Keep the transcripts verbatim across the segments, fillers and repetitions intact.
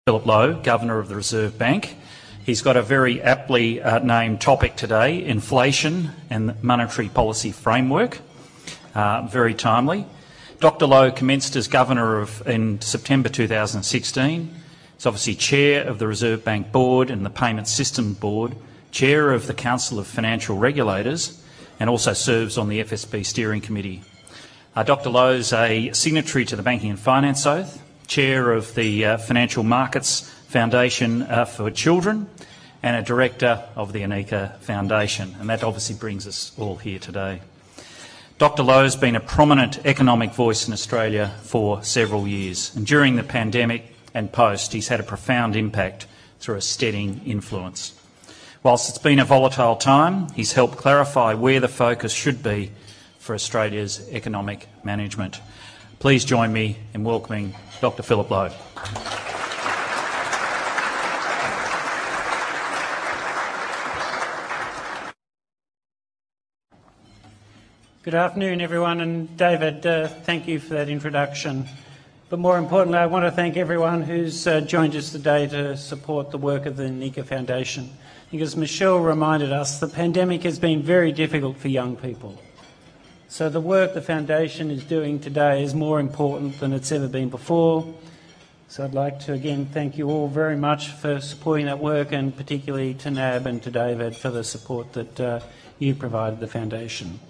Philip Lowe, Governor of the Reserve Bank. He's got a very aptly uh, named topic today, inflation and monetary policy framework, uh, very timely. Doctor Lowe commenced as Governor of, in September two thousand sixteen. He's obviously Chair of the Reserve Bank Board and the Payment Systems Board, Chair of the Council of Financial Regulators, and also serves on the F S B Steering Committee. Uh, Doctor Lowe is a signatory to the Banking and Finance Oath, Chair of the uh, Financial Markets Foundation uh, for Children, and a Director of the Anika Foundation, and that obviously brings us all here today. Doctor Lowe has been a prominent economic voice in Australia for several years, and during the pandemic and post, he's had a profound impact through a steadying influence. Whilst it's been a volatile time, he's helped clarify where the focus should be for Australia's economic management. Please join me in welcoming Doctor Philip Lowe. Good afternoon, everyone, and David, uh, thank you for that introduction. But more importantly, I want to thank everyone who's uh, joined us today to support the work of the Anika Foundation. Because Michelle reminded us, the pandemic has been very difficult for young people. So the work the Foundation is doing today is more important than it's ever been before. So I'd like to again thank you all very much for supporting that work, and particularly to N A B and to David for the support that uh, you provided the Foundation.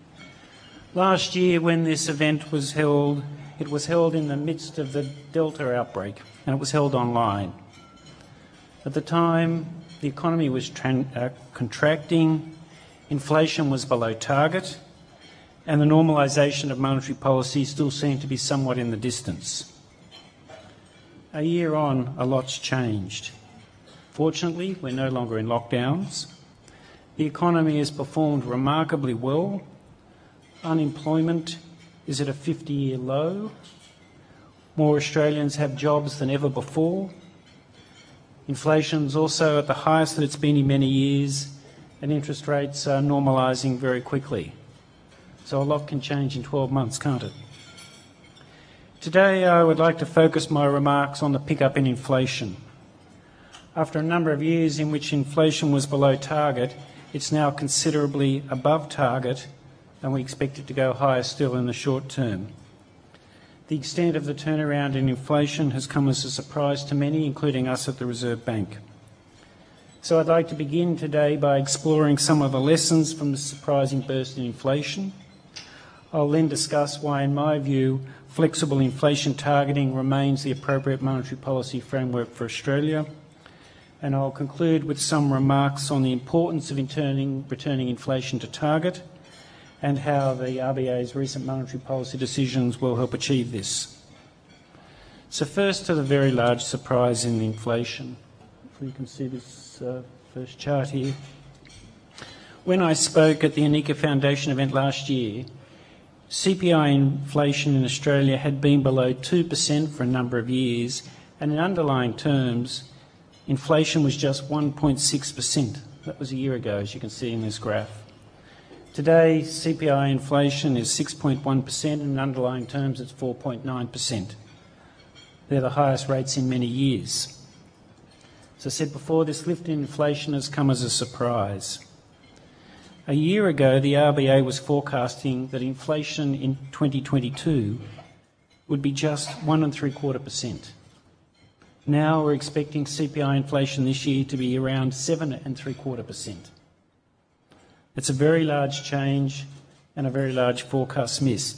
Last year, when this event was held, it was held in the midst of the Delta outbreak, and it was held online. At the time, the economy was uh, contracting, inflation was below target, and the normalisation of monetary policy still seemed to be somewhat in the distance. A year on, a lot's changed. Fortunately, we're no longer in lockdowns. The economy has performed remarkably well. Unemployment is at a fifty-year low. More Australians have jobs than ever before. Inflation is also at the highest that it's been in many years, and interest rates are normalising very quickly. So a lot can change in twelve months, can't it? Today I would like to focus my remarks on the pickup in inflation. After a number of years in which inflation was below target, it's now considerably above target, and we expect it to go higher still in the short term. The extent of the turnaround in inflation has come as a surprise to many, including us at the Reserve Bank. So I'd like to begin today by exploring some of the lessons from the surprising burst in inflation. I'll then discuss why, in my view, flexible inflation targeting remains the appropriate monetary policy framework for Australia. And I'll conclude with some remarks on the importance of returning, returning inflation to target, and how the R B A's recent monetary policy decisions will help achieve this. So first to the very large surprise in inflation. Hopefully you can see this uh, first chart here. When I spoke at the Anika Foundation event last year, C P I inflation in Australia had been below two percent for a number of years, and in underlying terms, inflation was just one point six percent. That was a year ago, as you can see in this graph. Today, C P I inflation is six point one percent, and in underlying terms it's four point nine percent. They're the highest rates in many years. As I said before, this lift in inflation has come as a surprise. A year ago, the R B A was forecasting that inflation in twenty twenty-two would be just one and three quarter percent. Now we're expecting C P I inflation this year to be around seven and three quarter percent. It's a very large change and a very large forecast missed.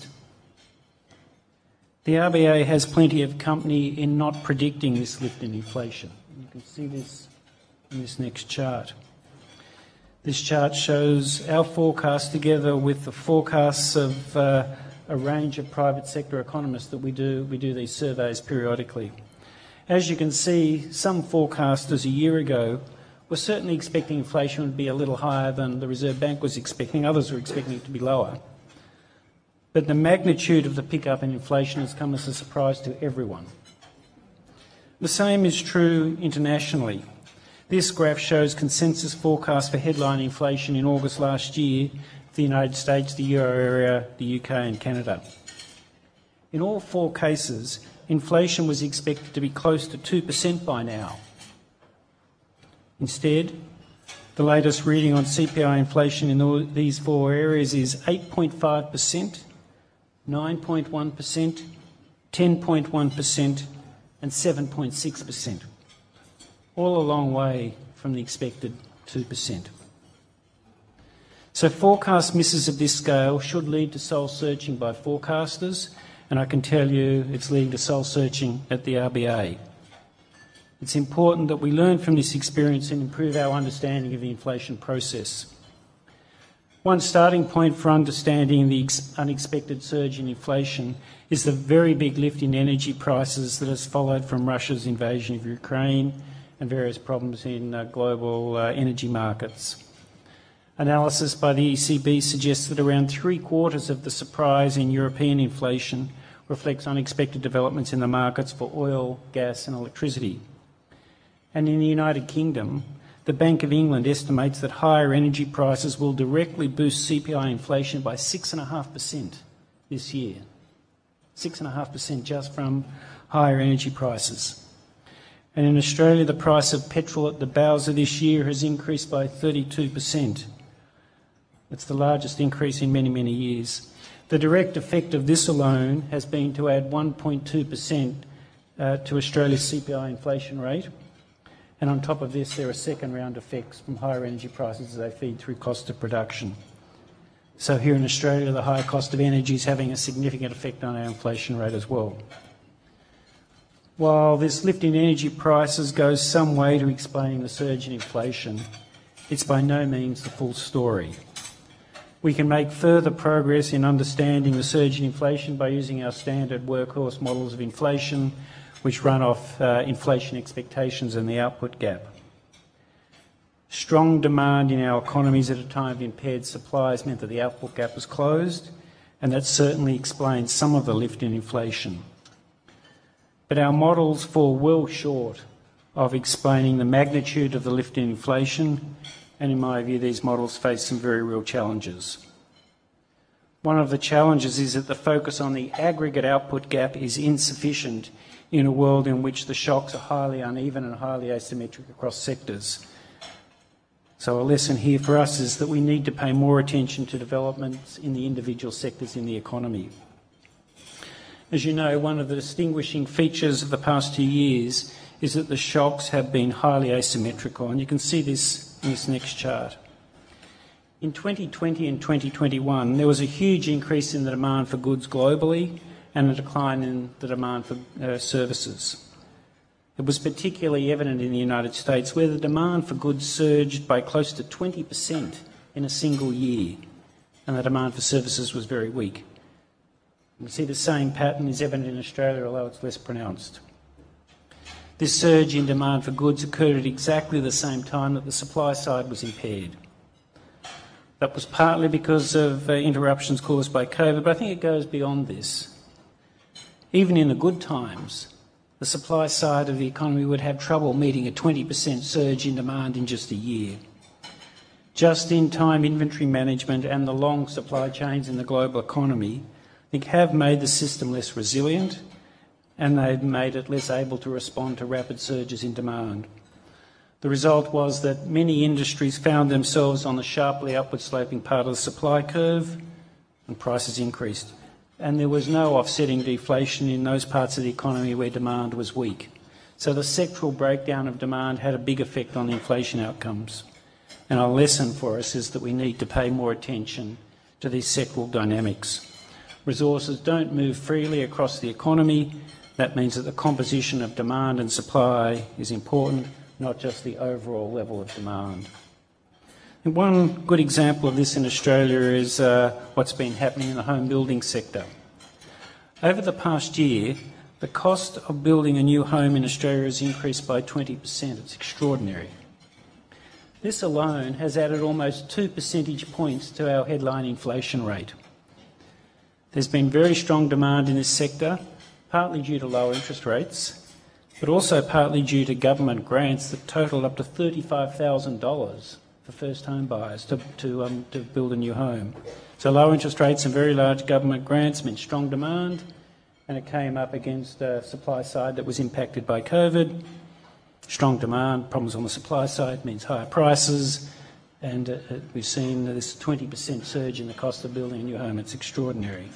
The R B A has plenty of company in not predicting this lift in inflation. You can see this in this next chart. This chart shows our forecast together with the forecasts of uh, a range of private sector economists that we do. We do these surveys periodically. As you can see, some forecasters a year ago were certainly expecting inflation would be a little higher than the Reserve Bank was expecting. Others were expecting it to be lower. But the magnitude of the pickup in inflation has come as a surprise to everyone. The same is true internationally. This graph shows consensus forecasts for headline inflation in August last year for the United States, the Euro area, the U K and Canada. In all four cases, inflation was expected to be close to two percent by now. Instead, the latest reading on C P I inflation in all these four areas is eight point five percent, nine point one percent, ten point one percent and seven point six percent, all a long way from the expected two percent. So forecast misses of this scale should lead to soul searching by forecasters, and I can tell you it's leading to soul searching at the R B A. It's important that we learn from this experience and improve our understanding of the inflation process. One starting point for understanding the unexpected surge in inflation is the very big lift in energy prices that has followed from Russia's invasion of Ukraine and various problems in uh, global uh, energy markets. Analysis by the E C B suggests that around three quarters of the surprise in European inflation reflects unexpected developments in the markets for oil, gas and electricity. And in the United Kingdom, the Bank of England estimates that higher energy prices will directly boost C P I inflation by six point five percent this year. six point five percent just from higher energy prices. And in Australia, the price of petrol at the bowser this year has increased by thirty-two percent. It's the largest increase in many, many years. The direct effect of this alone has been to add one point two percent uh, to Australia's C P I inflation rate. And on top of this, there are second-round effects from higher energy prices as they feed through cost of production. So here in Australia, the higher cost of energy is having a significant effect on our inflation rate as well. While this lift in energy prices goes some way to explaining the surge in inflation, it's by no means the full story. We can make further progress in understanding the surge in inflation by using our standard workhorse models of inflation, which run off uh, inflation expectations and the output gap. Strong demand in our economies at a time of impaired supplies meant that the output gap was closed, and that certainly explains some of the lift in inflation. But our models fall well short of explaining the magnitude of the lift in inflation, and in my view, these models face some very real challenges. One of the challenges is that the focus on the aggregate output gap is insufficient in a world in which the shocks are highly uneven and highly asymmetric across sectors. So a lesson here for us is that we need to pay more attention to developments in the individual sectors in the economy. As you know, one of the distinguishing features of the past two years is that the shocks have been highly asymmetrical, and you can see this in this next chart. In twenty twenty and twenty twenty-one, there was a huge increase in the demand for goods globally and a decline in the demand for uh, services. It was particularly evident in the United States, where the demand for goods surged by close to twenty percent in a single year, and the demand for services was very weak. You can see the same pattern is evident in Australia, although it's less pronounced. This surge in demand for goods occurred at exactly the same time that the supply side was impaired. That was partly because of uh, interruptions caused by COVID, but I think it goes beyond this. Even in the good times, the supply side of the economy would have trouble meeting a twenty percent surge in demand in just a year. Just-in-time inventory management and the long supply chains in the global economy, I think, have made the system less resilient, and they've made it less able to respond to rapid surges in demand. The result was that many industries found themselves on the sharply upward sloping part of the supply curve, and prices increased. And there was no offsetting deflation in those parts of the economy where demand was weak. So the sectoral breakdown of demand had a big effect on the inflation outcomes. And our lesson for us is that we need to pay more attention to these sectoral dynamics. Resources don't move freely across the economy. That means that the composition of demand and supply is important, not just the overall level of demand. And one good example of this in Australia is uh, what's been happening in the home building sector. Over the past year, the cost of building a new home in Australia has increased by twenty percent. It's extraordinary. This alone has added almost two percentage points to our headline inflation rate. There's been very strong demand in this sector, partly due to lower interest rates, but also partly due to government grants that total up to thirty-five thousand dollars for first home buyers to, to, um, to build a new home. So low interest rates and very large government grants meant strong demand, and it came up against a supply side that was impacted by COVID. Strong demand, problems on the supply side means higher prices, and uh, we've seen this twenty percent surge in the cost of building a new home. It's extraordinary.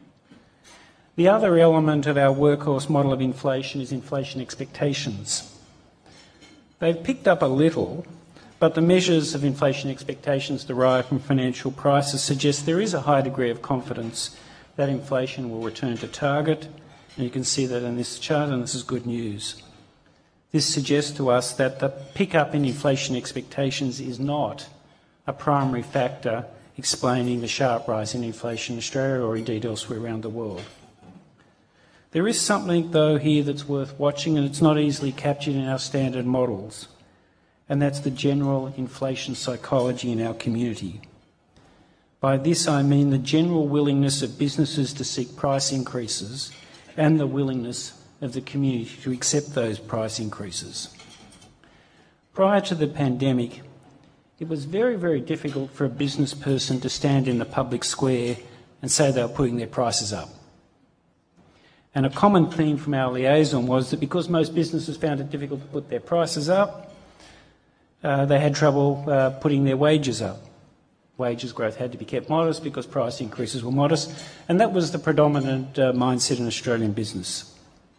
The other element of our workhorse model of inflation is inflation expectations. They've picked up a little, but the measures of inflation expectations derived from financial prices suggest there is a high degree of confidence that inflation will return to target, and you can see that in this chart, and this is good news. This suggests to us that the pickup in inflation expectations is not a primary factor explaining the sharp rise in inflation in Australia or indeed elsewhere around the world. There is something, though, here that's worth watching, and it's not easily captured in our standard models, and that's the general inflation psychology in our community. By this I mean the general willingness of businesses to seek price increases and the willingness of the community to accept those price increases. Prior to the pandemic, it was very, very difficult for a business person to stand in the public square and say they were putting their prices up. And a common theme from our liaison was that because most businesses found it difficult to put their prices up, uh, they had trouble uh, putting their wages up. Wages growth had to be kept modest because price increases were modest, and that was the predominant uh, mindset in Australian business.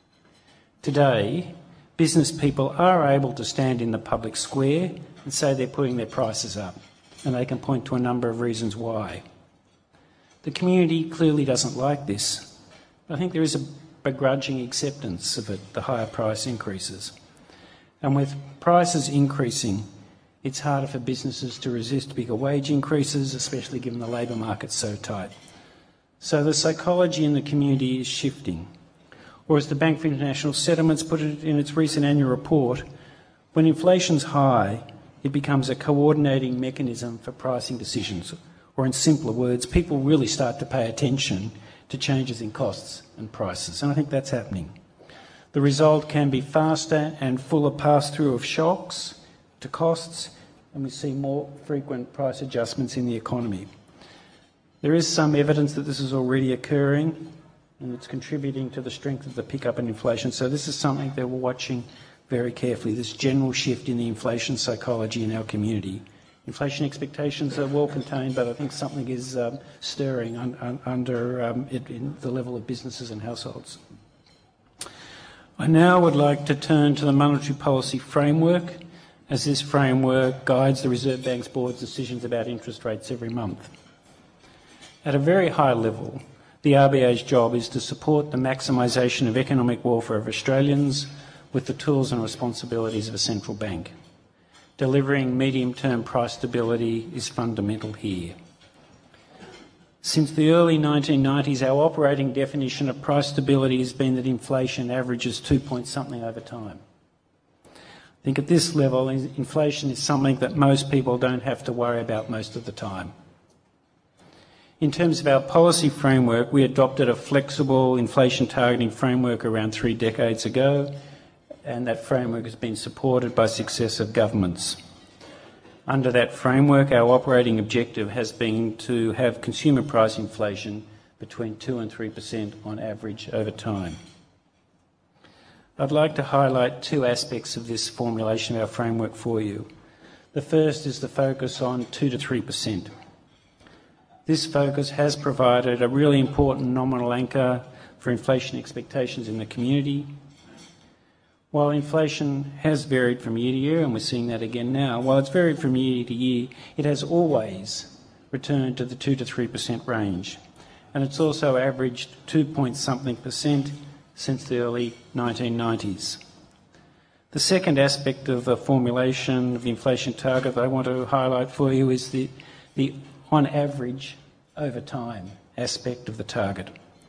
Today, business people are able to stand in the public square and say they're putting their prices up, and they can point to a number of reasons why. The community clearly doesn't like this. I think there is a begrudging acceptance of it, the higher price increases. And with prices increasing, it's harder for businesses to resist bigger wage increases, especially given the labour market's so tight. So the psychology in the community is shifting. Or as the Bank for International Settlements put it in its recent annual report, when inflation's high, it becomes a coordinating mechanism for pricing decisions. Or in simpler words, people really start to pay attention to changes in costs and prices, and I think that's happening. The result can be faster and fuller pass-through of shocks to costs, and we see more frequent price adjustments in the economy. There is some evidence that this is already occurring, and it's contributing to the strength of the pickup in inflation, so this is something that we're watching very carefully, this general shift in the inflation psychology in our community. Inflation expectations are well contained, but I think something is um, stirring un un under um, it in the level of businesses and households. I now would like to turn to the monetary policy framework, as this framework guides the Reserve Bank's board's decisions about interest rates every month. At a very high level, the R B A's job is to support the maximisation of economic welfare of Australians with the tools and responsibilities of a central bank. Delivering medium-term price stability is fundamental here. Since the early nineteen nineties, our operating definition of price stability has been that inflation averages two point something over time. I think at this level, inflation is something that most people don't have to worry about most of the time. In terms of our policy framework, we adopted a flexible inflation targeting framework around three decades ago, and that framework has been supported by successive governments. Under that framework, our operating objective has been to have consumer price inflation between two and three percent on average over time. I'd like to highlight two aspects of this formulation of our framework for you. The first is the focus on two to three percent. This focus has provided a really important nominal anchor for inflation expectations in the community. While inflation has varied from year to year, and we're seeing that again now, while it's varied from year to year, it has always returned to the two to three percent range. And it's also averaged two point something percent since the early nineteen nineties. The second aspect of the formulation of the inflation target that I want to highlight for you is the, the on average over time aspect of the target.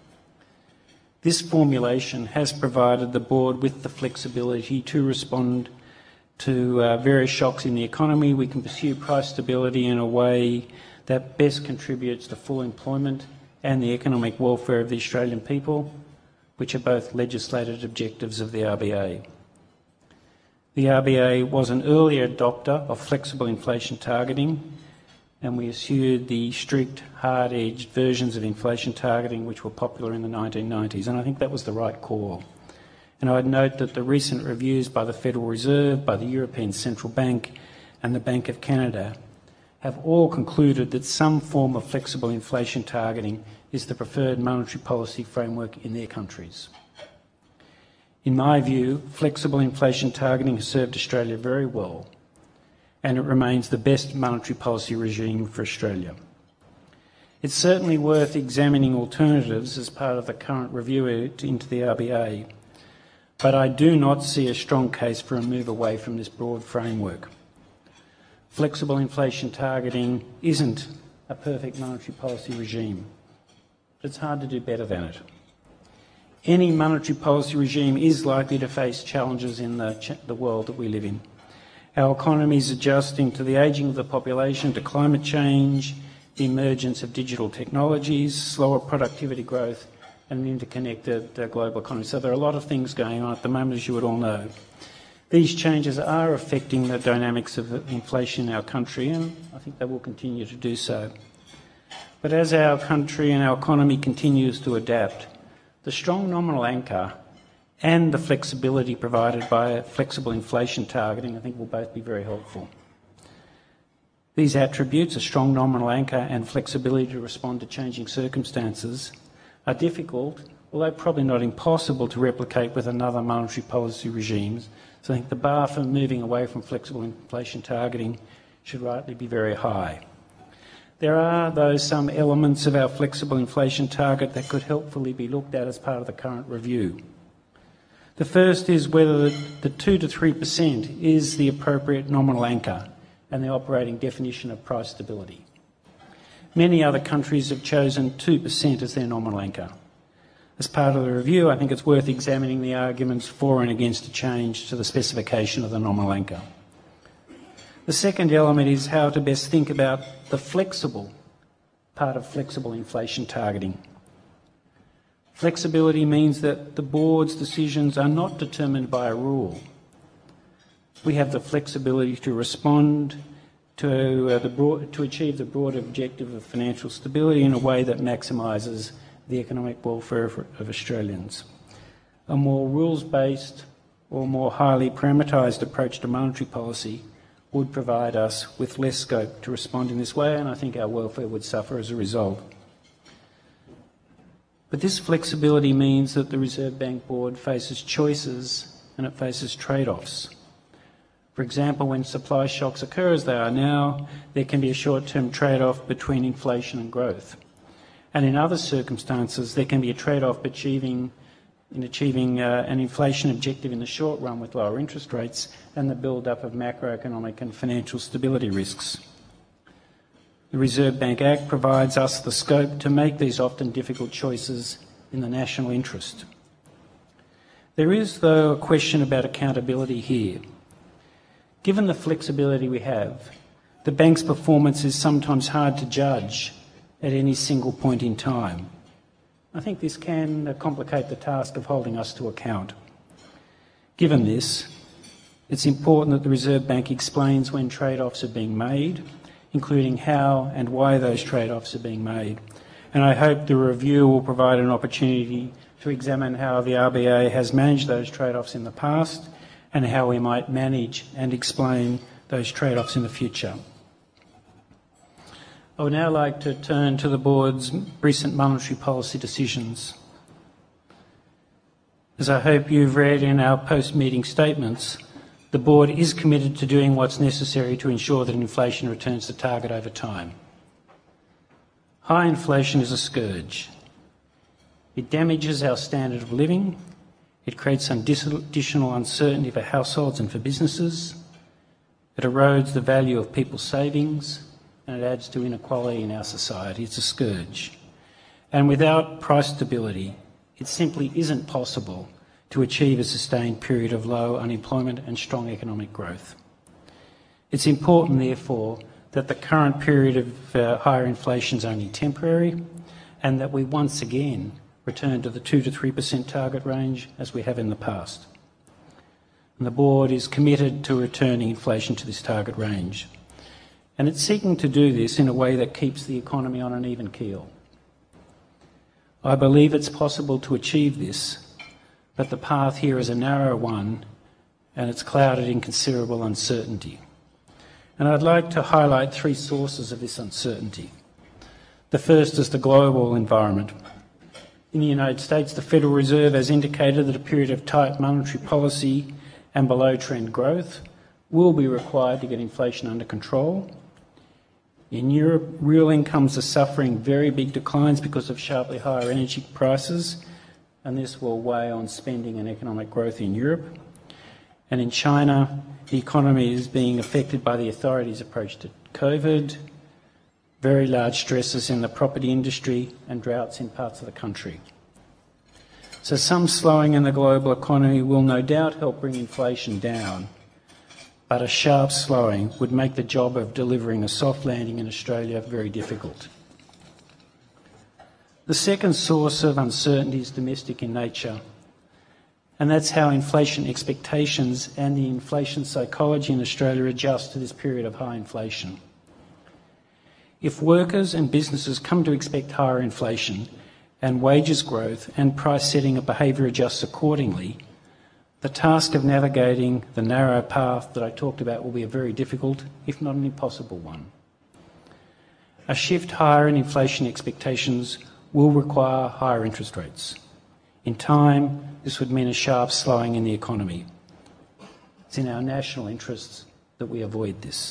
This formulation has provided the board with the flexibility to respond to uh, various shocks in the economy. We can pursue price stability in a way that best contributes to full employment and the economic welfare of the Australian people, which are both legislated objectives of the R B A. The R B A was an early adopter of flexible inflation targeting, and we eschewed the strict, hard-edged versions of inflation targeting which were popular in the nineteen nineties, and I think that was the right call. And I'd note that the recent reviews by the Federal Reserve, by the European Central Bank and the Bank of Canada have all concluded that some form of flexible inflation targeting is the preferred monetary policy framework in their countries. In my view, flexible inflation targeting has served Australia very well, and it remains the best monetary policy regime for Australia. It's certainly worth examining alternatives as part of the current review into the R B A, but I do not see a strong case for a move away from this broad framework. Flexible inflation targeting isn't a perfect monetary policy regime, but it's hard to do better than it. Any monetary policy regime is likely to face challenges in the, ch the world that we live in. Our economy is adjusting to the ageing of the population, to climate change, the emergence of digital technologies, slower productivity growth, and an interconnected uh, global economy. So there are a lot of things going on at the moment, as you would all know. These changes are affecting the dynamics of inflation in our country, and I think they will continue to do so. But as our country and our economy continues to adapt, the strong nominal anchor and the flexibility provided by flexible inflation targeting, I think, will both be very helpful. These attributes, a strong nominal anchor and flexibility to respond to changing circumstances, are difficult, although probably not impossible, to replicate with another monetary policy regimes. So I think the bar for moving away from flexible inflation targeting should rightly be very high. There are, though, some elements of our flexible inflation target that could helpfully be looked at as part of the current review. The first is whether the two to three percent is the appropriate nominal anchor and the operating definition of price stability. Many other countries have chosen two percent as their nominal anchor. As part of the review, I think it's worth examining the arguments for and against a change to the specification of the nominal anchor. The second element is how to best think about the flexible part of flexible inflation targeting. Flexibility means that the board's decisions are not determined by a rule. We have the flexibility to respond to, uh, the broad, to achieve the broad objective of financial stability in a way that maximises the economic welfare of, of Australians. A more rules-based or more highly parameterised approach to monetary policy would provide us with less scope to respond in this way, and I think our welfare would suffer as a result. But this flexibility means that the Reserve Bank Board faces choices and it faces trade-offs. For example, when supply shocks occur, as they are now, there can be a short-term trade-off between inflation and growth. And in other circumstances, there can be a trade-off achieving, in achieving uh, an inflation objective in the short run with lower interest rates and the build-up of macroeconomic and financial stability risks. The Reserve Bank Act provides us the scope to make these often difficult choices in the national interest. There is, though, a question about accountability here. Given the flexibility we have, the bank's performance is sometimes hard to judge at any single point in time. I think this can complicate the task of holding us to account. Given this, it's important that the Reserve Bank explains when trade-offs are being made, including how and why those trade-offs are being made. And I hope the review will provide an opportunity to examine how the R B A has managed those trade-offs in the past and how we might manage and explain those trade-offs in the future. I would now like to turn to the Board's recent monetary policy decisions. As I hope you've read in our post-meeting statements, the Board is committed to doing what's necessary to ensure that inflation returns to target over time. High inflation is a scourge. It damages our standard of living, it creates some additional uncertainty for households and for businesses, it erodes the value of people's savings, and it adds to inequality in our society. It's a scourge. And without price stability, it simply isn't possible to achieve a sustained period of low unemployment and strong economic growth. It's important, therefore, that the current period of uh, higher inflation is only temporary and that we once again return to the two to three percent target range as we have in the past. And the Board is committed to returning inflation to this target range. and it's seeking to do this in a way that keeps the economy on an even keel. I believe it's possible to achieve this, but the path here is a narrow one and it's clouded in considerable uncertainty. And I'd like to highlight three sources of this uncertainty. The first is the global environment. In the United States, the Federal Reserve has indicated that a period of tight monetary policy and below-trend growth will be required to get inflation under control. In Europe, real incomes are suffering very big declines because of sharply higher energy prices, and this will weigh on spending and economic growth in Europe. And in China, the economy is being affected by the authorities' approach to COVID, very large stresses in the property industry and droughts in parts of the country. So some slowing in the global economy will no doubt help bring inflation down, but a sharp slowing would make the job of delivering a soft landing in Australia very difficult. The second source of uncertainty is domestic in nature, and that's how inflation expectations and the inflation psychology in Australia adjust to this period of high inflation. If workers and businesses come to expect higher inflation and wages growth and price setting of behaviour adjusts accordingly, the task of navigating the narrow path that I talked about will be a very difficult, if not an impossible one. A shift higher in inflation expectations will require higher interest rates. In time, this would mean a sharp slowing in the economy. It's in our national interests that we avoid this.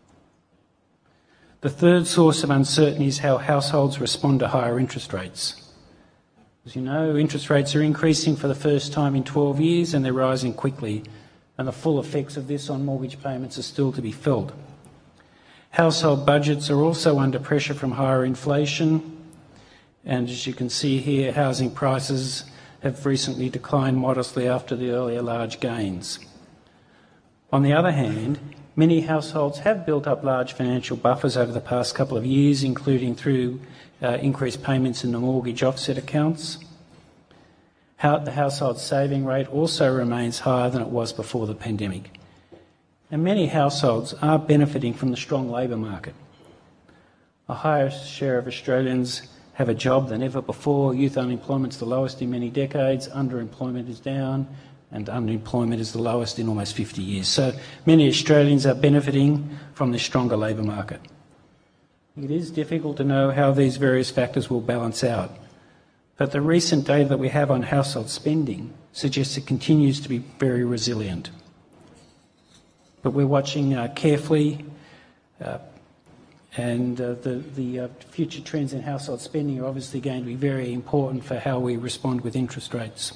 The third source of uncertainty is how households respond to higher interest rates. As you know, interest rates are increasing for the first time in twelve years and they're rising quickly, and the full effects of this on mortgage payments are still to be felt. Household budgets are also under pressure from higher inflation, and as you can see here, housing prices have recently declined modestly after the earlier large gains. On the other hand, many households have built up large financial buffers over the past couple of years, including through uh, increased payments in the mortgage offset accounts. How, the household saving rate also remains higher than it was before the pandemic. And many households are benefiting from the strong labour market. A higher share of Australians have a job than ever before. Youth unemployment is the lowest in many decades, underemployment is down, and unemployment is the lowest in almost fifty years. So many Australians are benefiting from this stronger labour market. It is difficult to know how these various factors will balance out, but the recent data that we have on household spending suggests it continues to be very resilient. But we're watching uh, carefully, uh, and uh, the, the uh, future trends in household spending are obviously going to be very important for how we respond with interest rates.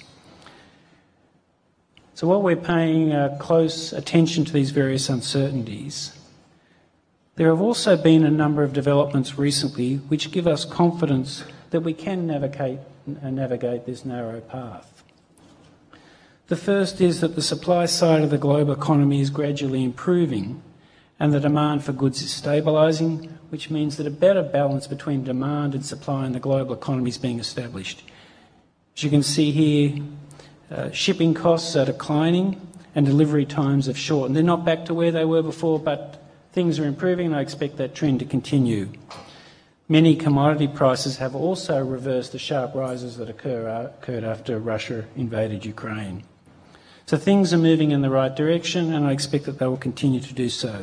So while we're paying uh, close attention to these various uncertainties, there have also been a number of developments recently which give us confidence that we can navigate, uh, navigate this narrow path. The first is that the supply side of the global economy is gradually improving and the demand for goods is stabilising, which means that a better balance between demand and supply in the global economy is being established. As you can see here, Uh, shipping costs are declining and delivery times have shortened. They're not back to where they were before, but things are improving and I expect that trend to continue. Many commodity prices have also reversed the sharp rises that occur, uh, occurred after Russia invaded Ukraine. So things are moving in the right direction and I expect that they will continue to do so.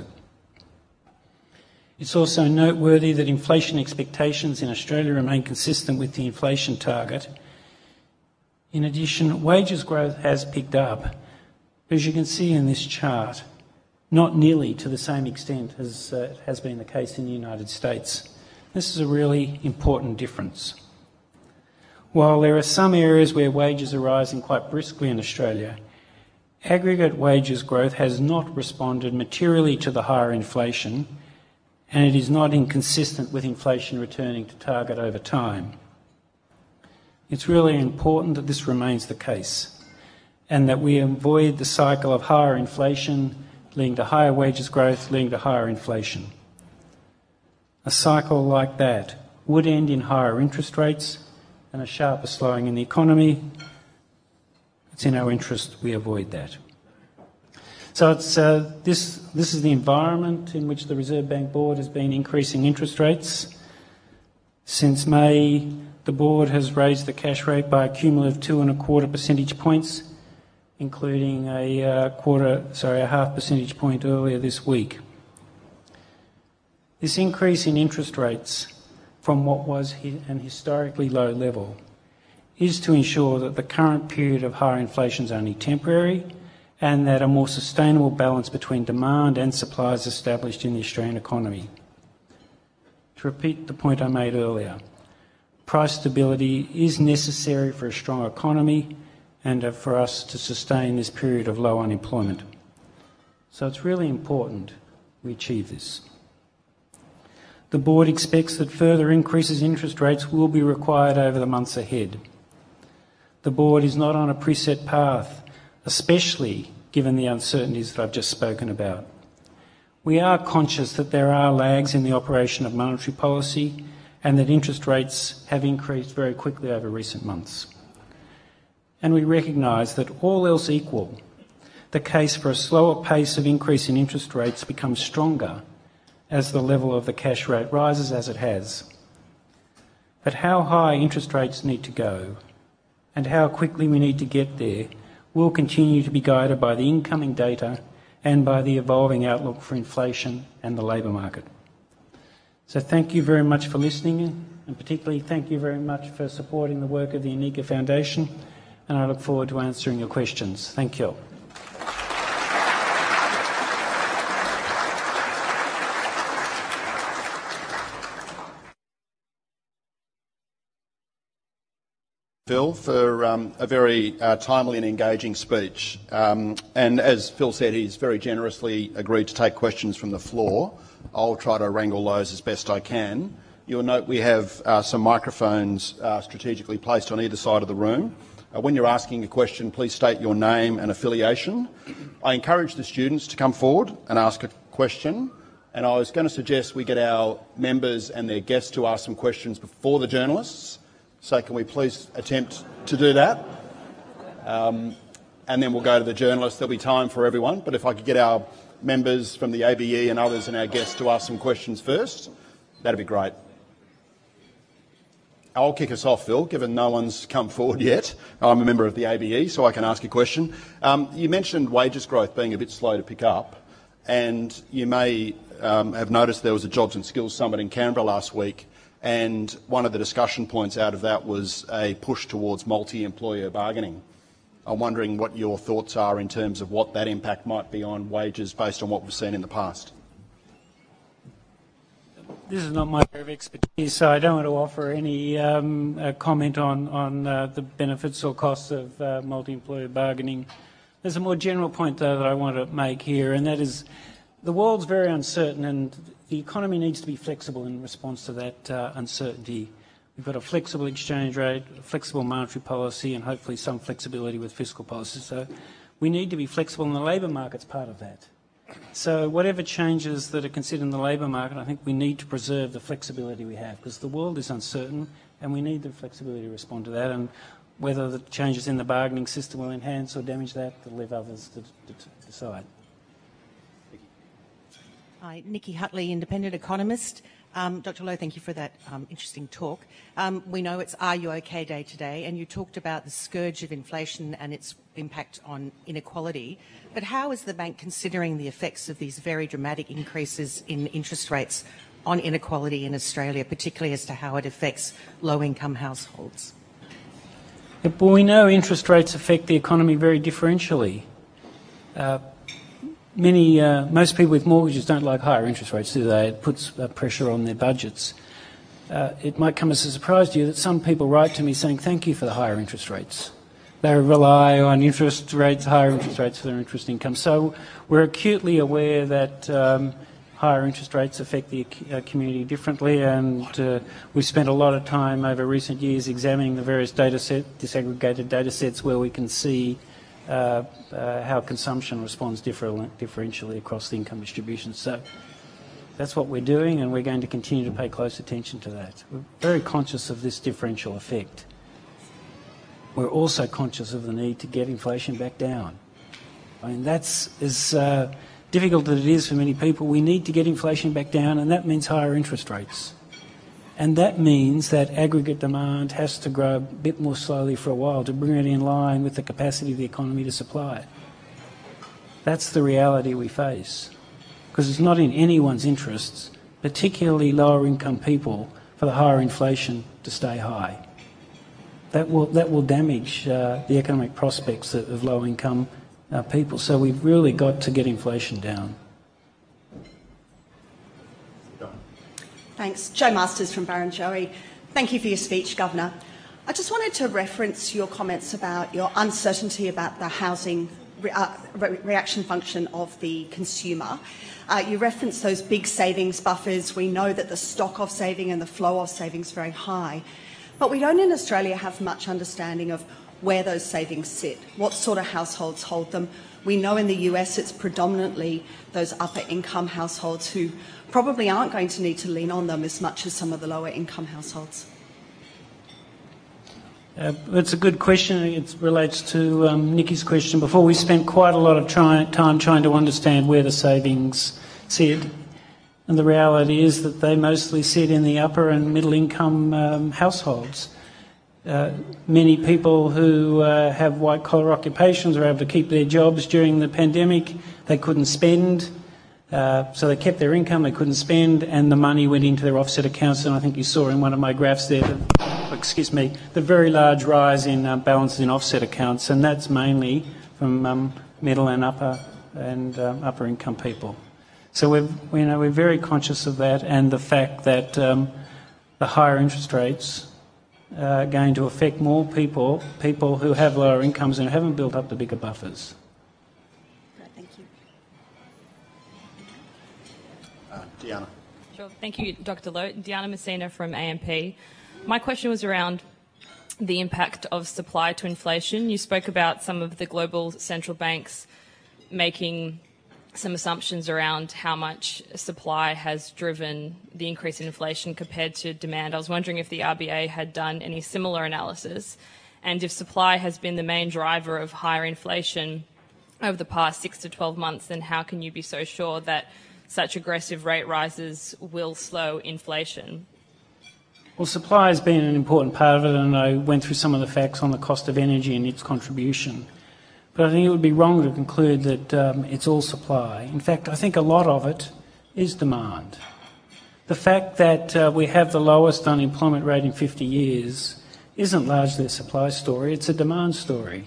It's also noteworthy that inflation expectations in Australia remain consistent with the inflation target. In addition, wages growth has picked up, as you can see in this chart, not nearly to the same extent as uh, has been the case in the United States. This is a really important difference. While there are some areas where wages are rising quite briskly in Australia, aggregate wages growth has not responded materially to the higher inflation, and it is not inconsistent with inflation returning to target over time. It's really important that this remains the case and that we avoid the cycle of higher inflation leading to higher wages growth, leading to higher inflation. A cycle like that would end in higher interest rates and a sharper slowing in the economy. It's in our interest we avoid that. So it's, uh, this, this is the environment in which the Reserve Bank Board has been increasing interest rates. Since May, the Board has raised the cash rate by a cumulative two and a quarter percentage points, including a uh, quarter, sorry, a half percentage point earlier this week. This increase in interest rates from what was an historically low level is to ensure that the current period of higher inflation is only temporary and that a more sustainable balance between demand and supply is established in the Australian economy. To repeat the point I made earlier, price stability is necessary for a strong economy and for us to sustain this period of low unemployment. So it's really important we achieve this. The Board expects that further increases in interest rates will be required over the months ahead. The Board is not on a preset path, especially given the uncertainties that I've just spoken about. We are conscious that there are lags in the operation of monetary policy and that interest rates have increased very quickly over recent months. And we recognise that all else equal, the case for a slower pace of increase in interest rates becomes stronger as the level of the cash rate rises as it has. But how high interest rates need to go and how quickly we need to get there will continue to be guided by the incoming data and by the evolving outlook for inflation and the labour market. So thank you very much for listening, and particularly thank you very much for supporting the work of the Anika Foundation, and I look forward to answering your questions. Thank you. Phil, for um, a very uh, timely and engaging speech. Um, and as Phil said, he's very generously agreed to take questions from the floor. I'll try to wrangle those as best I can. You'll note we have uh, some microphones uh, strategically placed on either side of the room. Uh, when you're asking a question, please state your name and affiliation. I encourage the students to come forward and ask a question. And I was going to suggest we get our members and their guests to ask some questions before the journalists. So can we please attempt to do that? Um, and then we'll go to the journalists. There'll be time for everyone. But if I could get our members from the A B E and others and our guests to ask some questions first, that'd be great. I'll kick us off, Phil, given no one's come forward yet. I'm a member of the A B E, so I can ask a question. Um, you mentioned wages growth being a bit slow to pick up, and you may um, have noticed there was a Jobs and Skills Summit in Canberra last week, and one of the discussion points out of that was a push towards multi-employer bargaining. I'm wondering what your thoughts are in terms of what that impact might be on wages based on what we've seen in the past. This is not my area of expertise, so I don't want to offer any um, uh, comment on, on uh, the benefits or costs of uh, multi-employer bargaining. There's a more general point, though, that I want to make here, and that is the world's very uncertain and the economy needs to be flexible in response to that uh, uncertainty. We've got a flexible exchange rate, a flexible monetary policy, and hopefully some flexibility with fiscal policy. So we need to be flexible, and the labour market's part of that. So whatever changes that are considered in the labour market, I think we need to preserve the flexibility we have, because the world is uncertain and we need the flexibility to respond to that. And whether the changes in the bargaining system will enhance or damage that, we'll leave others to, to decide. Hi, Nikki Hutley, independent economist. Um, Doctor Lowe, thank you for that um, interesting talk. Um, we know it's Are You OK Day today, and you talked about the scourge of inflation and its impact on inequality. But how is the bank considering the effects of these very dramatic increases in interest rates on inequality in Australia, particularly as to how it affects low-income households? But we know interest rates affect the economy very differentially. Uh, Many, uh, most people with mortgages don't like higher interest rates, do they? It puts uh, pressure on their budgets. Uh, it might come as a surprise to you that some people write to me saying thank you for the higher interest rates. They rely on interest rates, higher interest rates for their interest income. So we're acutely aware that um, higher interest rates affect the uh, community differently, and uh, we've spent a lot of time over recent years examining the various data set, disaggregated data sets where we can see Uh, uh, how consumption responds differ differentially across the income distribution. So that's what we're doing, and we're going to continue to pay close attention to that. We're very conscious of this differential effect. We're also conscious of the need to get inflation back down. I mean, that's as uh, difficult as it is for many people. We need to get inflation back down, and that means higher interest rates. And that means that aggregate demand has to grow a bit more slowly for a while to bring it in line with the capacity of the economy to supply it. That's the reality we face. Because it's not in anyone's interests, particularly lower income people, for the higher inflation to stay high. That will, that will damage uh, the economic prospects of, of low income uh, people. So we've really got to get inflation down. Thanks. Jo Masters from Barrenjoey. Thank you for your speech, Governor. I just wanted to reference your comments about your uncertainty about the housing re uh, re reaction function of the consumer. Uh, you referenced those big savings buffers. We know that the stock of saving and the flow of savings is very high. But we don't in Australia have much understanding of where those savings sit, what sort of households hold them. We know in the U S it's predominantly those upper income households who probably aren't going to need to lean on them as much as some of the lower income households. Uh, it's a good question. It relates to um, Nikki's question before. We spent quite a lot of try time trying to understand where the savings sit. And the reality is that they mostly sit in the upper and middle income um, households. Uh, many people who uh, have white collar occupations were able to keep their jobs during the pandemic. They couldn't spend, uh, so they kept their income, they couldn't spend, and the money went into their offset accounts. And I think you saw in one of my graphs there, the, excuse me, the very large rise in uh, balances in offset accounts, and that's mainly from um, middle and upper and um, upper income people. So we're, you know, we're very conscious of that and the fact that um, the higher interest rates are going to affect more people, people who have lower incomes and haven't built up the bigger buffers. Great, thank you. Uh, Deanna. Sure. Thank you, Doctor Lowe. Deanna Messina from A M P. My question was around the impact of supply to inflation. You spoke about some of the global central banks making some assumptions around how much supply has driven the increase in inflation compared to demand. I was wondering if the R B A had done any similar analysis, and if supply has been the main driver of higher inflation over the past six to twelve months, then how can you be so sure that such aggressive rate rises will slow inflation? Well, supply has been an important part of it, and I went through some of the facts on the cost of energy and its contribution. But I think it would be wrong to conclude that um, it's all supply. In fact, I think a lot of it is demand. The fact that uh, we have the lowest unemployment rate in fifty years isn't largely a supply story, it's a demand story.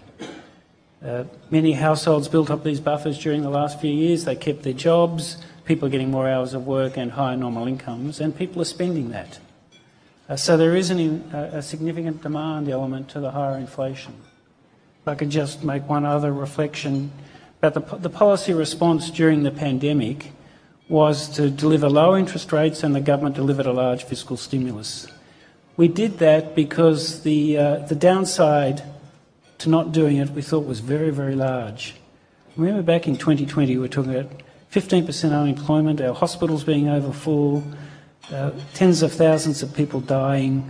Uh, many households built up these buffers during the last few years. They kept their jobs, people are getting more hours of work and higher normal incomes, and people are spending that. Uh, so there is an, a, a significant demand element to the higher inflation. If I could just make one other reflection about the, the policy response during the pandemic was to deliver low interest rates, and the government delivered a large fiscal stimulus. We did that because the, uh, the downside to not doing it we thought was very, very large. Remember back in twenty twenty we were talking about fifteen percent unemployment, our hospitals being overfull, uh, tens of thousands of people dying,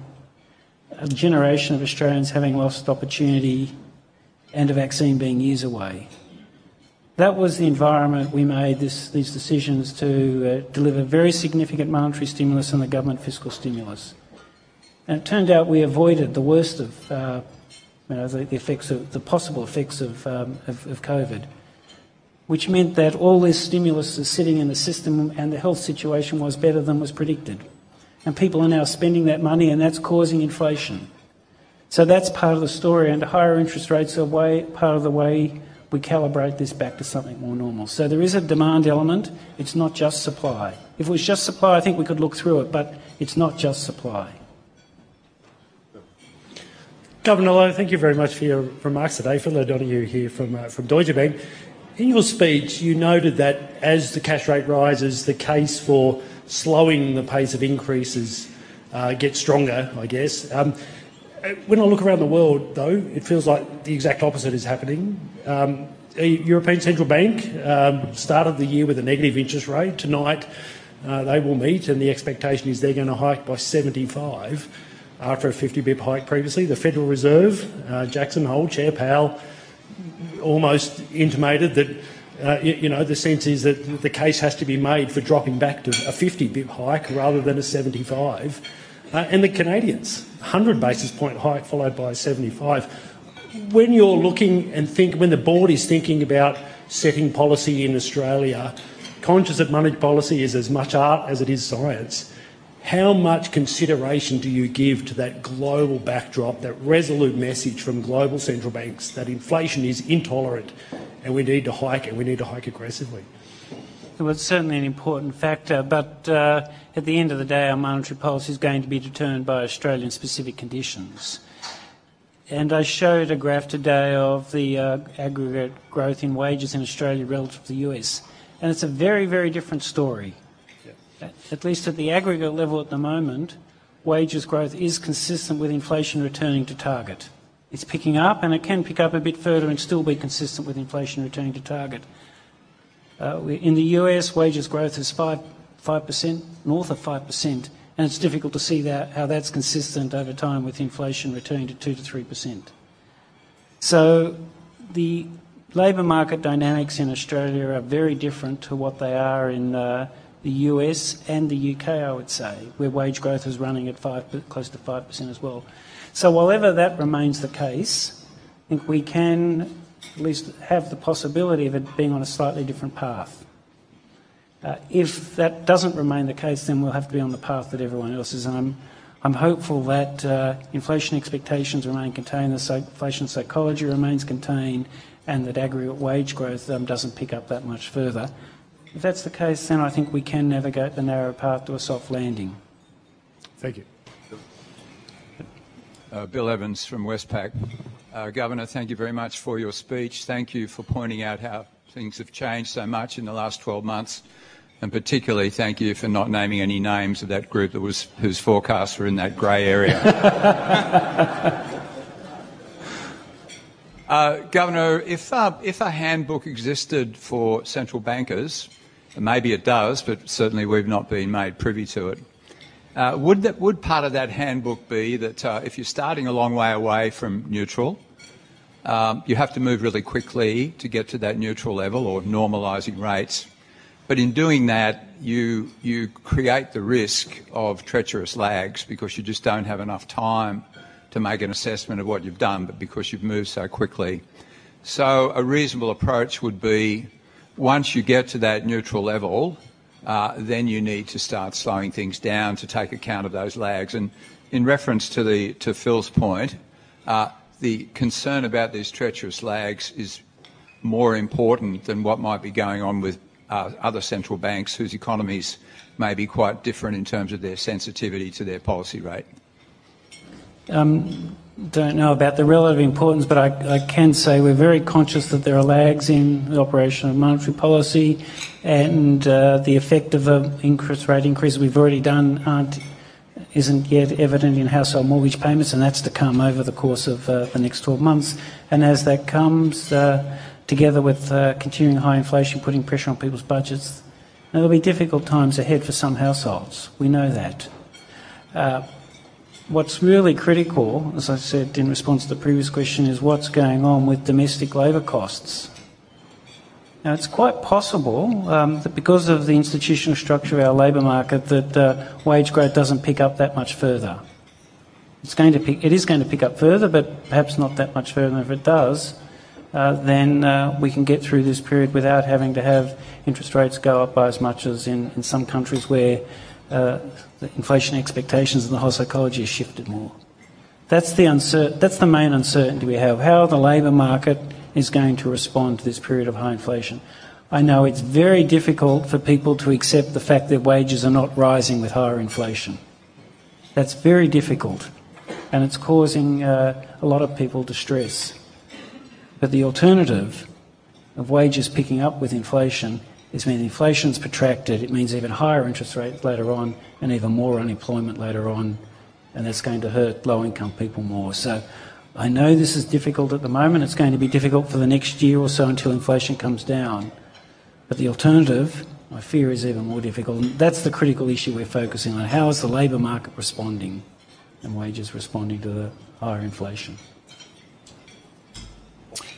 a generation of Australians having lost opportunity, and a vaccine being years away. That was the environment we made this, these decisions to uh, deliver very significant monetary stimulus and the government fiscal stimulus. And it turned out we avoided the worst of, uh, you know, the, the effects of the possible effects of, um, of, of COVID, which meant that all this stimulus is sitting in the system and the health situation was better than was predicted. And people are now spending that money, and that's causing inflation. So that's part of the story, and higher interest rates are way, part of the way we calibrate this back to something more normal. So there is a demand element, it's not just supply. If it was just supply, I think we could look through it, but it's not just supply. Governor Lowe, thank you very much for your remarks today. Phil O'Donoghue here from, uh, from Deutsche Bank. In your speech, you noted that as the cash rate rises, the case for slowing the pace of increases uh, gets stronger, I guess. Um, When I look around the world, though, it feels like the exact opposite is happening. Um, the European Central Bank um, started the year with a negative interest rate. Tonight uh, they will meet, and the expectation is they're going to hike by seventy-five after a fifty pip hike previously. The Federal Reserve, uh, Jackson Hole, Chair Powell, almost intimated that, uh, you, you know, the sense is that the case has to be made for dropping back to a fifty pip hike rather than a seventy-five. Uh, and the Canadians, one hundred basis point hike followed by a seventy-five. When you're looking and think, when the board is thinking about setting policy in Australia, conscious that monetary policy is as much art as it is science, how much consideration do you give to that global backdrop, that resolute message from global central banks that inflation is intolerant and we need to hike and we need to hike aggressively? Well, it's certainly an important factor, but uh, at the end of the day, our monetary policy is going to be determined by Australian-specific conditions. And I showed a graph today of the uh, aggregate growth in wages in Australia relative to the U S, and it's a very, very different story. Yeah. At least at the aggregate level at the moment, wages growth is consistent with inflation returning to target. It's picking up, and it can pick up a bit further and still be consistent with inflation returning to target. Uh, we, in the U S, wages growth is five percent, north of five percent. And it's difficult to see that, how that's consistent over time with inflation returning to two to three percent. So the labour market dynamics in Australia are very different to what they are in uh, the U S and the U K, I would say, where wage growth is running at five, close to five percent as well. So whatever that remains the case, I think we can at least have the possibility of it being on a slightly different path. Uh, if that doesn't remain the case, then we'll have to be on the path that everyone else is. And I'm, I'm hopeful that uh, inflation expectations remain contained, the psych- inflation psychology remains contained, and that aggregate wage growth um, doesn't pick up that much further. If that's the case, then I think we can navigate the narrow path to a soft landing. Thank you. Uh, Bill Evans from Westpac. Uh, Governor, thank you very much for your speech. Thank you for pointing out how things have changed so much in the last twelve months. And particularly thank you for not naming any names of that group that was whose forecasts were in that grey area. uh, Governor, if, uh, if a handbook existed for central bankers, and maybe it does, but certainly we've not been made privy to it, uh, would, that, would part of that handbook be that uh, if you're starting a long way away from neutral, um, you have to move really quickly to get to that neutral level or normalising rates? But in doing that, you, you create the risk of treacherous lags because you just don't have enough time to make an assessment of what you've done, but because you've moved so quickly. So a reasonable approach would be once you get to that neutral level, uh, then you need to start slowing things down to take account of those lags. And in reference to, the, to Phil's point, uh, the concern about these treacherous lags is more important than what might be going on with Uh, other central banks whose economies may be quite different in terms of their sensitivity to their policy rate? Um, don't know about the relative importance, but I, I can say we're very conscious that there are lags in the operation of monetary policy, and uh, the effect of an interest rate increase we've already done aren't, isn't yet evident in household mortgage payments, and that's to come over the course of uh, the next twelve months. And as that comes, uh, together with uh, continuing high inflation putting pressure on people's budgets, there'll be difficult times ahead for some households. We know that. Uh, what's really critical, as I said in response to the previous question, is what's going on with domestic labour costs. Now, it's quite possible um, that because of the institutional structure of our labour market that uh, wage growth doesn't pick up that much further. It's going to pick, it is going to pick up further, but perhaps not that much further. If it does, Uh, then uh, we can get through this period without having to have interest rates go up by as much as in, in some countries where uh, the inflation expectations and the whole psychology has shifted more. That's the, uncer- that's the main uncertainty we have, how the labour market is going to respond to this period of high inflation. I know it's very difficult for people to accept the fact that wages are not rising with higher inflation. That's very difficult, and it's causing uh, a lot of people distress. But the alternative of wages picking up with inflation is when inflation's protracted, it means even higher interest rates later on and even more unemployment later on, and that's going to hurt low-income people more. So I know this is difficult at the moment. It's going to be difficult for the next year or so until inflation comes down. But the alternative, I fear, is even more difficult. And that's the critical issue we're focusing on. How is the labour market responding and wages responding to the higher inflation?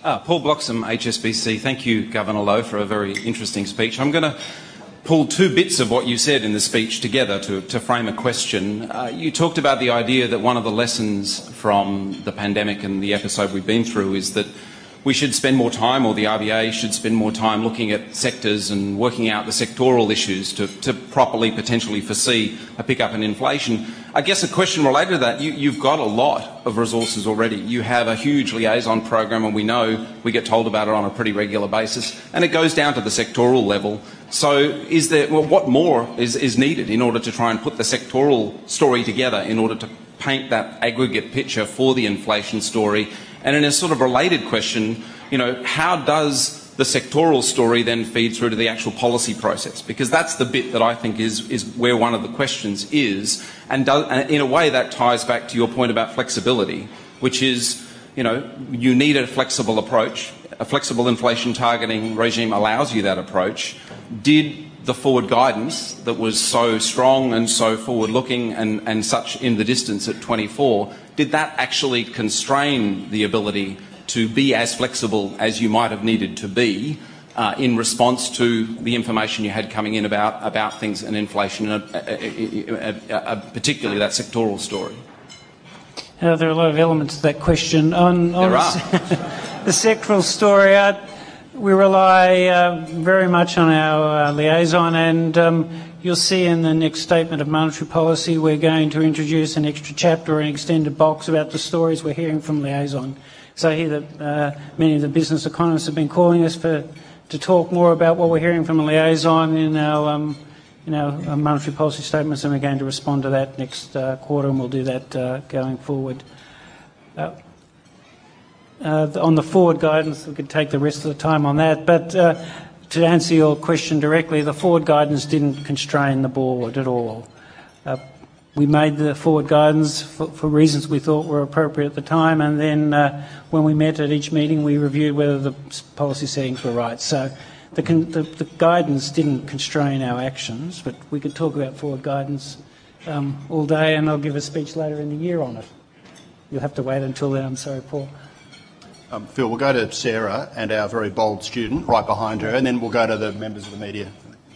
Ah, Paul Bloxham, H S B C. Thank you, Governor Lowe, for a very interesting speech. I'm going to pull two bits of what you said in the speech together to, to frame a question. Uh, you talked about the idea that one of the lessons from the pandemic and the episode we've been through is that we should spend more time, or the R B A should spend more time looking at sectors and working out the sectoral issues to, to properly potentially foresee a pickup in inflation. I guess a question related to that, you, you've got a lot of resources already. You have a huge liaison program, and we know, we get told about it on a pretty regular basis, and it goes down to the sectoral level. So is there, well, what more is, is needed in order to try and put the sectoral story together in order to paint that aggregate picture for the inflation story? And in a sort of related question, you know, how does the sectoral story then feed through to the actual policy process? Because that's the bit that I think is, is where one of the questions is. And, do, and in a way that ties back to your point about flexibility, which is, you know, you need a flexible approach. A flexible inflation targeting regime allows you that approach. Did the forward guidance that was so strong and so forward-looking and, and such in the distance at twenty-four, did that actually constrain the ability to be as flexible as you might have needed to be uh, in response to the information you had coming in about, about things and inflation, and uh, uh, uh, uh, particularly that sectoral story? Uh, there are a lot of elements to that question. On, on there are. The sectoral story, uh, we rely uh, very much on our uh, liaison, and um, you'll see in the next statement of monetary policy we're going to introduce an extra chapter or an extended box about the stories we're hearing from liaison. So I hear that uh, many of the business economists have been calling us for to talk more about what we're hearing from a liaison in our um, in our uh, monetary policy statements, and we're going to respond to that next uh, quarter, and we'll do that uh, going forward. Uh, Uh, on the forward guidance, we could take the rest of the time on that, but uh, to answer your question directly, the forward guidance didn't constrain the board at all. Uh, we made the forward guidance for, for reasons we thought were appropriate at the time, and then uh, when we met at each meeting we reviewed whether the policy settings were right. So the, con- the, the guidance didn't constrain our actions, but we could talk about forward guidance um, all day, and I'll give a speech later in the year on it. You'll have to wait until then, I'm sorry, Paul. Um, Phil, we'll go to Sarah and our very bold student right behind her, and then we'll go to the members of the media.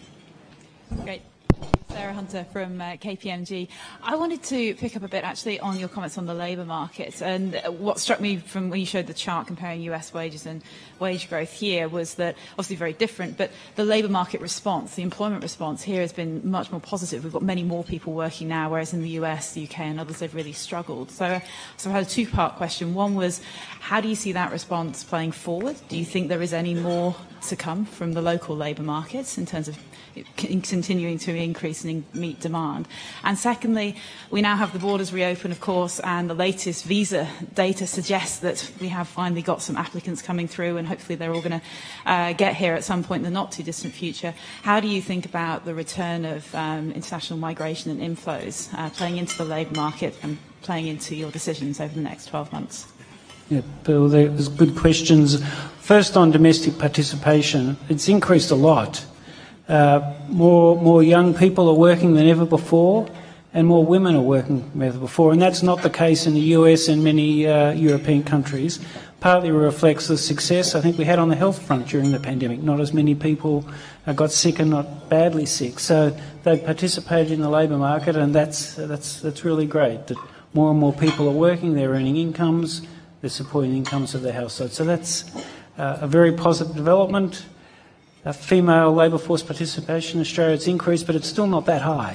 Great. Sarah Hunter from uh, K P M G. I wanted to pick up a bit actually on your comments on the labour market, and what struck me from when you showed the chart comparing U S wages and wage growth here was that obviously very different, but the labour market response, the employment response here has been much more positive. We've got many more people working now, whereas in the U S, the U K and others they've really struggled. So, so I had a two-part question. One was, how do you see that response playing forward? Do you think there is any more to come from the local labour markets in terms of continuing to increase and meet demand? And secondly, we now have the borders reopened, of course, and the latest visa data suggests that we have finally got some applicants coming through, and hopefully they're all going to uh, get here at some point in the not too distant future. How do you think about the return of um, international migration and inflows uh, playing into the labour market and playing into your decisions over the next twelve months? Yeah, Bill, there's good questions. First, on domestic participation, it's increased a lot. Uh, more, more young people are working than ever before, and more women are working than ever before, and that's not the case in the U S and many uh, European countries. Partly reflects the success I think we had on the health front during the pandemic. Not as many people uh, got sick and not badly sick, so they participated in the labour market, and that's that's that's really great. That more and more people are working, they're earning incomes, they're supporting the incomes of their households. So that's uh, a very positive development. Uh, female labour force participation in Australia has increased, but it's still not that high.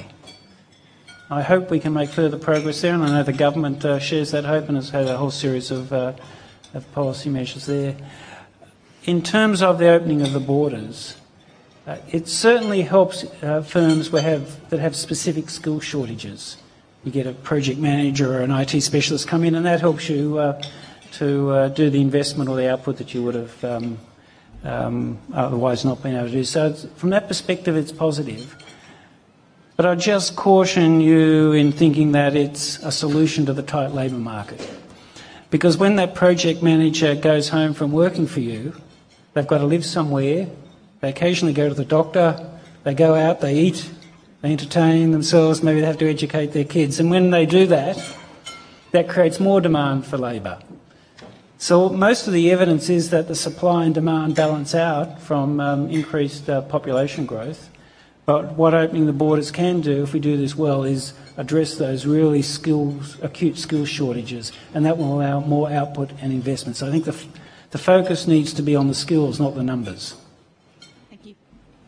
I hope we can make further progress there, and I know the government uh, shares that hope and has had a whole series of, uh, of policy measures there. In terms of the opening of the borders, uh, it certainly helps uh, firms we have, that have specific skill shortages. You get a project manager or an I T specialist come in, and that helps you uh, to uh, do the investment or the output that you would have um, um, otherwise not been able to do. So from that perspective, it's positive. But I just caution you in thinking that it's a solution to the tight labour market. Because when that project manager goes home from working for you, they've got to live somewhere, they occasionally go to the doctor, they go out, they eat, they entertain themselves, maybe they have to educate their kids. And when they do that, that creates more demand for labour. So most of the evidence is that the supply and demand balance out from um, increased uh, population growth. But what opening the borders can do, if we do this well, is address those really skills, acute skills shortages, and that will allow more output and investment. So I think the, f the focus needs to be on the skills, not the numbers. Thank you.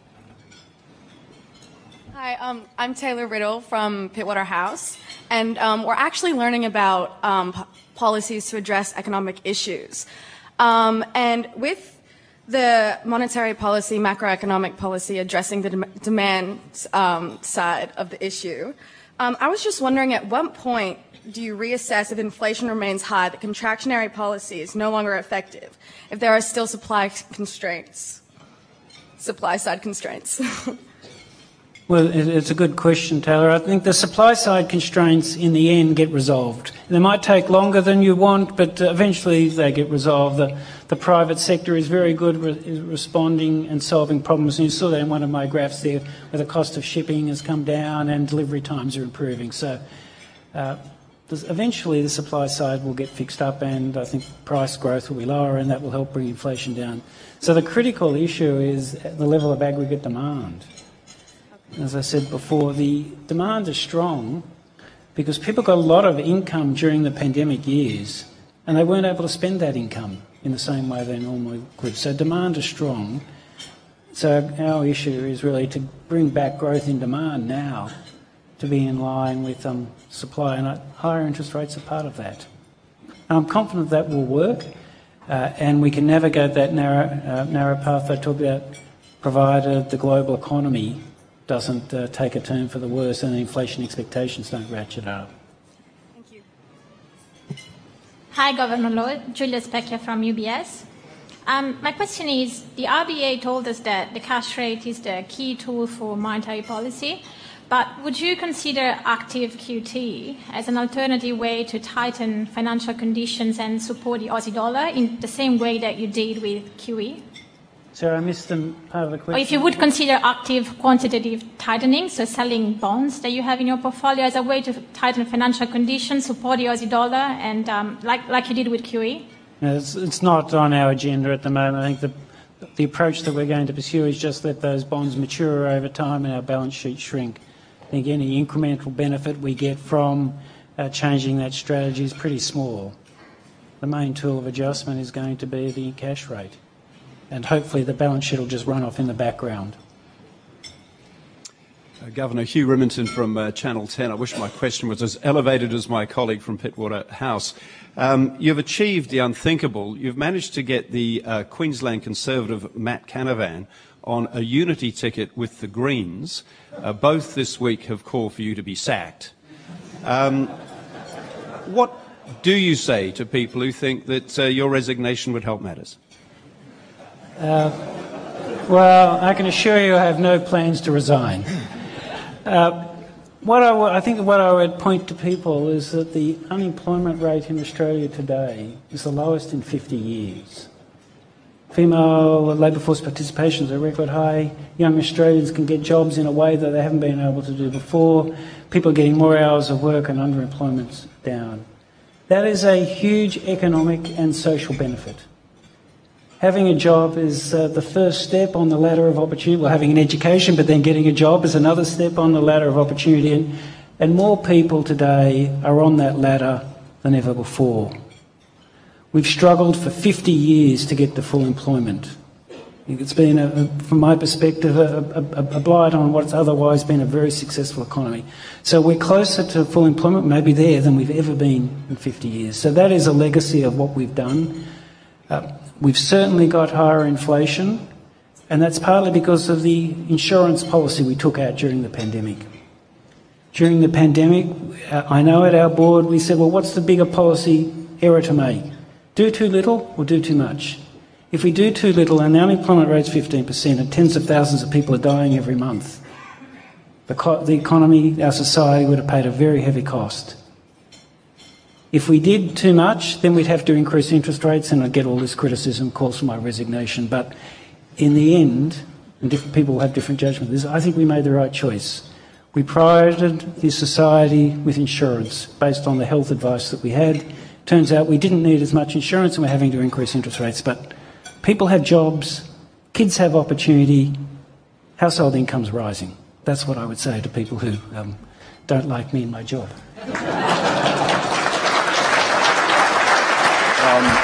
Hi, um, I'm Taylor Riddle from Pittwater House, and um, we're actually learning about um, policies to address economic issues. Um, and with the monetary policy, macroeconomic policy addressing the de demand um, side of the issue, um, I was just wondering, at what point do you reassess if inflation remains high, that contractionary policy is no longer effective, if there are still supply constraints, supply side constraints? Well, it's a good question, Taylor. I think the supply side constraints in the end get resolved. They might take longer than you want, but eventually they get resolved. The, the private sector is very good at re responding and solving problems. And you saw that in one of my graphs there, where the cost of shipping has come down and delivery times are improving. So uh, eventually the supply side will get fixed up, and I think price growth will be lower, and that will help bring inflation down. So the critical issue is the level of aggregate demand. As I said before, the demand is strong because people got a lot of income during the pandemic years and they weren't able to spend that income in the same way they normally could. So demand is strong. So our issue is really to bring back growth in demand now to be in line with um, supply, and higher interest rates are part of that. And I'm confident that will work uh, and we can navigate that narrow, uh, narrow path I talked about, provided the global economy doesn't uh, take a turn for the worse and the inflation expectations don't ratchet up. Thank you. Hi, Governor Lowe. Julia Specker from U B S. Um, my question is, the R B A told us that the cash rate is the key tool for monetary policy, but would you consider active Q T as an alternative way to tighten financial conditions and support the Aussie dollar in the same way that you did with Q E? Sorry, I missed the part of the question. Or if you would consider active quantitative tightening, so selling bonds that you have in your portfolio as a way to tighten financial conditions, support the Aussie dollar, and um, like, like you did with Q E? No, it's, it's not on our agenda at the moment. I think the, the approach that we're going to pursue is just let those bonds mature over time and our balance sheet shrink. I think any incremental benefit we get from uh, changing that strategy is pretty small. The main tool of adjustment is going to be the cash rate. And hopefully the balance sheet will just run off in the background. Uh, Governor Hugh Riminton from uh, Channel ten. I wish my question was as elevated as my colleague from Pittwater House. Um, you've achieved the unthinkable. You've managed to get the uh, Queensland Conservative Matt Canavan on a unity ticket with the Greens. Uh, both this week have called for you to be sacked. Um, what do you say to people who think that uh, your resignation would help matters? Uh, well, I can assure you I have no plans to resign. Uh, what I, I think what I would point to people is that the unemployment rate in Australia today is the lowest in fifty years. Female labour force participation is a record high. Young Australians can get jobs in a way that they haven't been able to do before. People are getting more hours of work and underemployment's down. That is a huge economic and social benefit. Having a job is uh, the first step on the ladder of opportunity. Well, having an education, but then getting a job is another step on the ladder of opportunity. And, and more people today are on that ladder than ever before. We've struggled for fifty years to get to full employment. It's been, a, a, from my perspective, a, a, a blight on what's otherwise been a very successful economy. So we're closer to full employment, maybe there, than we've ever been in fifty years. So that is a legacy of what we've done. Uh, We've certainly got higher inflation, and that's partly because of the insurance policy we took out during the pandemic. During the pandemic, I know at our board we said, well, what's the bigger policy error to make? Do too little or do too much? If we do too little and the unemployment rate's fifteen percent and tens of thousands of people are dying every month, the, co the economy, our society would have paid a very heavy cost. If we did too much, then we'd have to increase interest rates, and I'd get all this criticism, calls for my resignation. But in the end, and different people have different judgments, I think we made the right choice. We provided the society with insurance based on the health advice that we had turns out we didn't need as much insurance and we're having to increase interest rates. But people have jobs, kids have opportunity, household income's rising. That's what I would say to people who um, don't like me and my job. um,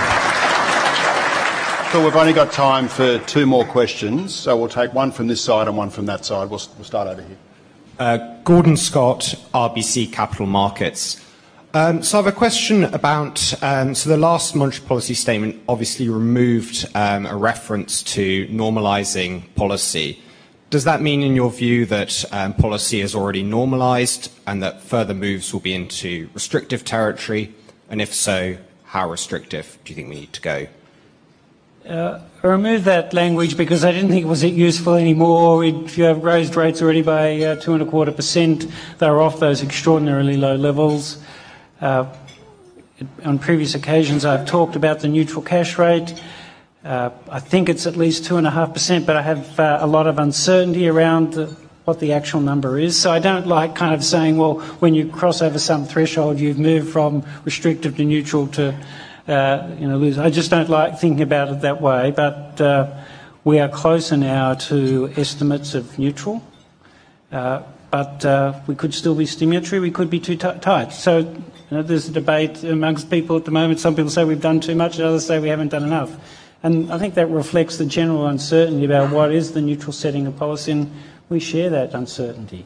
So we've only got time for two more questions, so we'll take one from this side and one from that side. We'll, we'll start over here. Uh, Gordon Scott, R B C Capital Markets. Um, so I have a question about, um, so the last monetary policy statement obviously removed um, a reference to normalising policy. Does that mean, in your view, that um, policy is already normalised and that further moves will be into restrictive territory? And if so, how restrictive do you think we need to go? Uh, I removed that language because I didn't think it was useful anymore. If you have raised rates already by uh, two and a quarter percent, they were off those extraordinarily low levels. Uh, on previous occasions, I've talked about the neutral cash rate. Uh, I think it's at least two and a half percent, but I have uh, a lot of uncertainty around the, what the actual number is. So I don't like kind of saying, well, when you cross over some threshold, you've moved from restrictive to neutral to Uh, you know, lose. I just don't like thinking about it that way, but uh, we are closer now to estimates of neutral, uh, but uh, we could still be stimulatory, we could be too t- tight. So you know, there's a debate amongst people at the moment. Some people say we've done too much, and others say we haven't done enough. And I think that reflects the general uncertainty about what is the neutral setting of policy, and we share that uncertainty.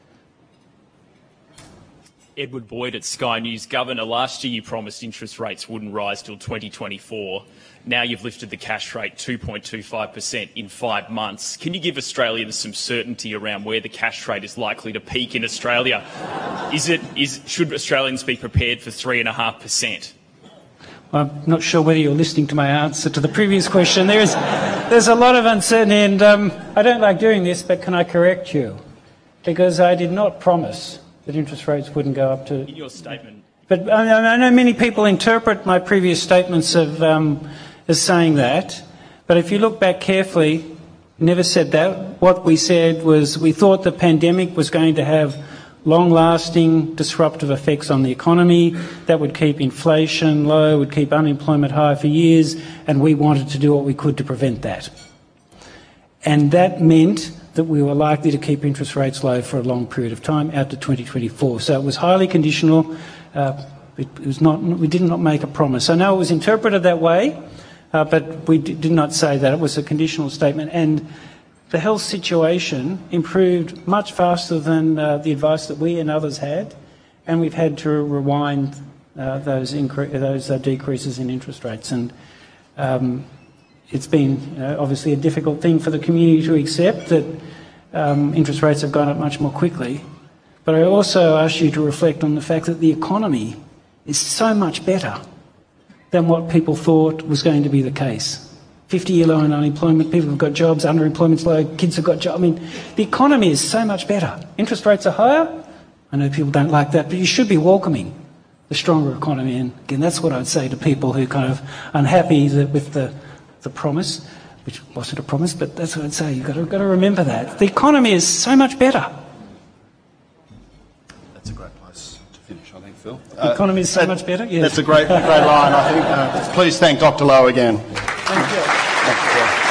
Edward Boyd at Sky News. Governor, last year you promised interest rates wouldn't rise till twenty twenty-four. Now you've lifted the cash rate two point two five percent in five months. Can you give Australians some certainty around where the cash rate is likely to peak in Australia? Is it, is, should Australians be prepared for three point five percent? I'm not sure whether you're listening to my answer to the previous question. There is, there's a lot of uncertainty, and um, I don't like doing this, but can I correct you? Because I did not promise that interest rates wouldn't go up to... In your statement. But I know many people interpret my previous statements of, um, as saying that. But if you look back carefully, never said that. What we said was we thought the pandemic was going to have long-lasting disruptive effects on the economy that would keep inflation low, would keep unemployment high for years, and we wanted to do what we could to prevent that. And that meant that we were likely to keep interest rates low for a long period of time, out to twenty twenty-four. So it was highly conditional. Uh, it, it was not, we did not make a promise. I know it was interpreted that way, uh, but we d- did not say that. It was a conditional statement. And the health situation improved much faster than uh, the advice that we and others had, and we've had to rewind uh, those, incre- those uh, decreases in interest rates. And um, It's been you know, obviously a difficult thing for the community to accept that um, interest rates have gone up much more quickly. But I also ask you to reflect on the fact that the economy is so much better than what people thought was going to be the case. fifty-year low in unemployment, people have got jobs, underemployment's low, kids have got jobs. I mean, the economy is so much better. Interest rates are higher. I know people don't like that, but you should be welcoming the stronger economy. And again, that's what I'd say to people who are kind of unhappy that with the the promise, which wasn't a promise, but that's what I'd say. You've got to, got to remember that. The economy is so much better. That's a great place to finish, I think, Phil. The uh, economy is so that, much better, yes. That's a great, a great line, I think. Uh, please thank Doctor Lowe again. Thank you. Thank you, Phil.